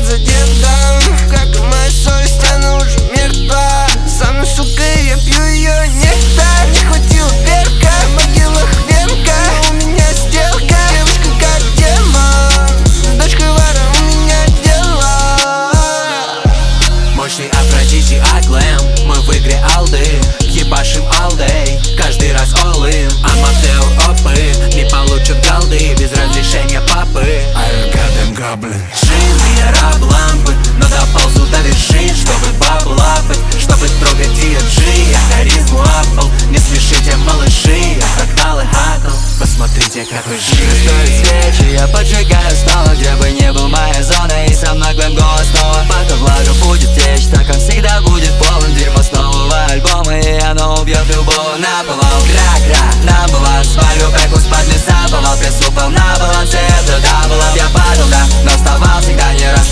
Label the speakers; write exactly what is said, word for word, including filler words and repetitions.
Speaker 1: задета, как и моя совесть, она уже мертва. Со мной, сука, я пью ее нектар. Не хватило перка, в могилах венка. Но у меня сделка, девушка как демон. С дочкой вора у меня дела.
Speaker 2: Мощный Афродизиак Аглэм, мы в игре алды, ебашим all day, каждый раз all in. Аматеур опы, не получат голды без разрешения папы. Жизнь я раб лампы, но доползу до вершин, чтобы бабу лапать, чтобы трогать ди джи. Я харизму апал, не смешите, малыши, я фракталы хакл. Посмотрите, какой жир.
Speaker 3: Стоит свечи, я поджигаю снова, где бы не был моя зона. И со мной глэм голос снова. Пока влага будет течь, так он всегда будет полон дерьмо с нового альбома. И оно убьет любого на повал. Гра-гра, на баланс, свалю бэку с-под леса. Повал пресс упал на балансе, это дабл. Я падал, да, но вставал всегда не раз.